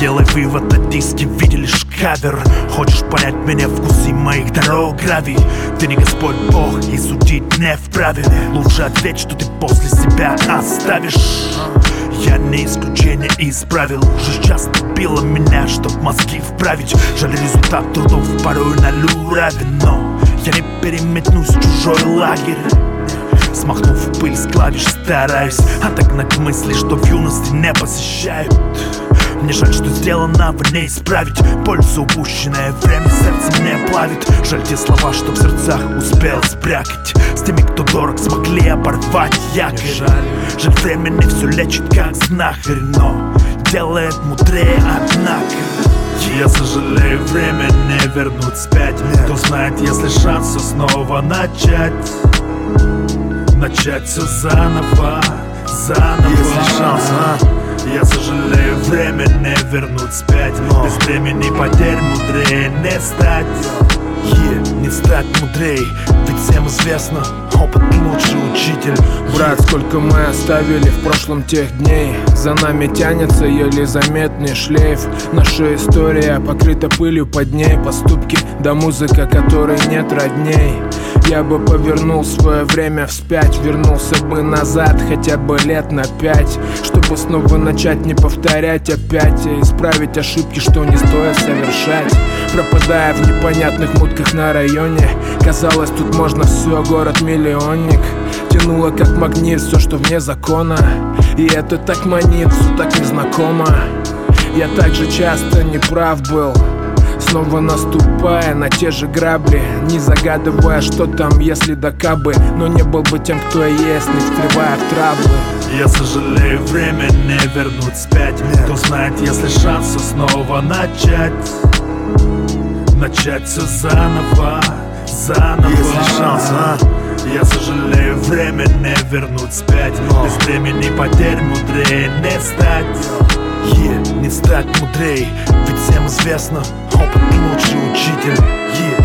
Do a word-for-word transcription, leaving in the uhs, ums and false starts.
Делай вывод, на диске видели лишь кавер. Хочешь понять меня, вкусы моих дорог гравий. Ты не Господь Бог и судить не вправе. Лучше ответь, что ты после себя оставишь. Я не исключение из правил. Жизнь часто била меня, чтоб мозги вправить. Жаль, результат трудов порой на лю равен. Но я не переметнусь в чужой лагерь. Смахнув пыль с клавиш, стараюсь отогнать мысли, что в юности не посещают. Мне жаль, что сделано, в ней исправить. Пользу упущенное время сердце мне плавит. Жаль те слова, что в сердцах успел спрятать. С теми, кто дорог, смогли оборвать якорь. Жаль, жаль время не все лечит, как знахарь, но делает мудрее, однако. Я сожалею, время не вернуть вспять. Кто знает, если шанс все снова начать. Начать все заново, заново. Если шанс, а? Я сожалею, время не вернуть вспять. Но без времени потерь мудрее не стать. Yeah, не стать мудрей, ведь всем известно, опыт лучший учитель. Брат, сколько мы оставили в прошлом тех дней. За нами тянется еле заметный шлейф. Наша история покрыта пылью под ней. Поступки, да музыка, которой нет родней. Я бы повернул свое время вспять. Вернулся бы назад хотя бы лет на пять, чтобы снова начать не повторять опять. И исправить ошибки, что не стоит совершать. Пропадая в непонятных мутках на районе. Казалось, тут можно все, город-миллионник. Тянуло как магнит все, что вне закона. И это так манит, все так незнакомо. Я так же часто неправ был, снова наступая на те же грабли. Не загадывая, что там, если да кабы. Но не был бы тем, кто я есть, не встревая в траблы. Я сожалею, время не вернуть вспять. Кто знает, если шанс все снова начать. Начать все заново, заново. Если шанс, а? Я сожалею, время не вернуть вспять. Но без времени потерь мудрее не стать. Yeah, не стать мудрей, ведь всем известно, опыт лучший учитель. Yeah.